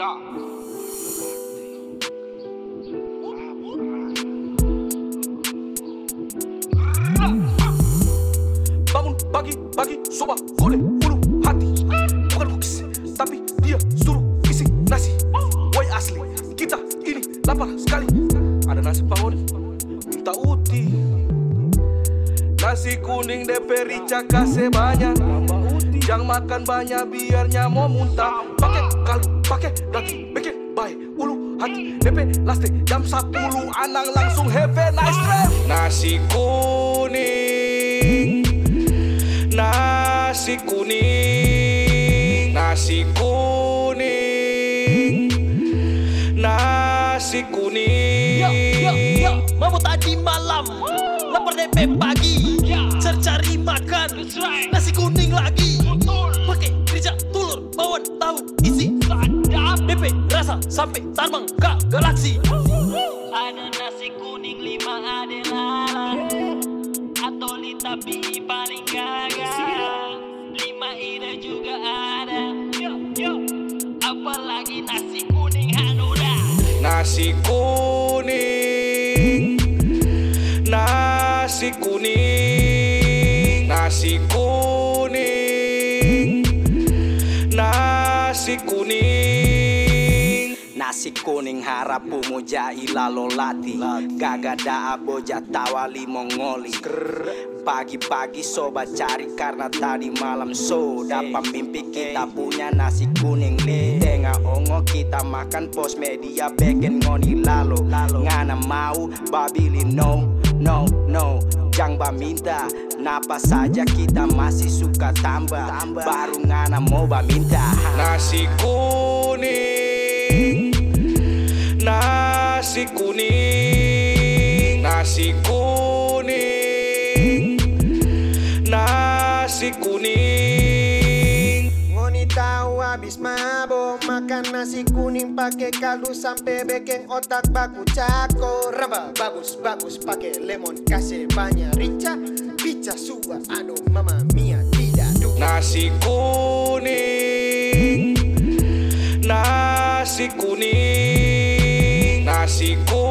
Ya. Bangun pagi-pagi, soba boleh ulu hati. Bukan cookies, tapi dia suruh isi nasi. Woi asli, kita ini lapar sekali. Ada nasi bangun, minta uti. Nasi kuning DP rica kasih banyak. Jangan makan banyak biarnya mau muntah. Pakai kaldu, pakai daging, bikin baik ulu hati. DP laste jam 10 anang langsung have a nice drive. Nasi kuning, nasi kuning, nasi kuning, nasi kuning. Yo, mabuk tadi malam, lapar DP pagi, cari makan, nasi kuning lagi. Pakai rica telur, bawang tahu isi DP rasa sampai terbang ke galaksi. Ada nasi kuning 5 adalah Atoli tapi paling gagal 5 ide juga ada. Apalagi nasi kuning Hanura. Nasi kuning, nasi kuning, nasi kuning, nasi kuning. Nasi kuning harap pumuja ilalo lati. Gagada aboja tawali mongoli. Pagi-pagi sobat cari karena tadi malam so dapat mimpi kita punya nasi kuning li. Tengah ongo kita makan pos media beken ngoni lalo. Ngana mau babili no. Jang ba minta napa saja kita masih suka tambah. Baru ngana mau ba minta. Nasi kuning, nasi kuning, nasi kuning, nasi kuning. Ngoni tahu habis mabok makan nasi kuning pakai kaldu sampai bikin otak baku cako. Raba bagus pakai lemon kasih banyak rica. Pica suar aduh mama mia tidak duh. Nasi kuning, nasi kuning, nasi kuning.